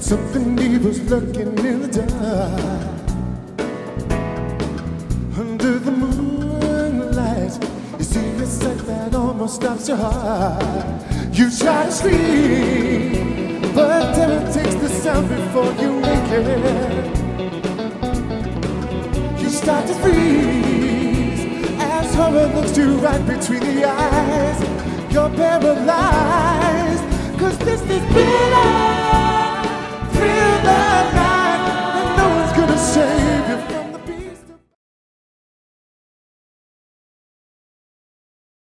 Something evil's lurking in the dark. Under the moonlight, you see a sight that almost stops your heart. You try to scream, but terror takes the sound before you make it. You start to freeze as horror looks you right between the eyes. You're paralyzed, 'cause this is thriller night, and no one's gonna say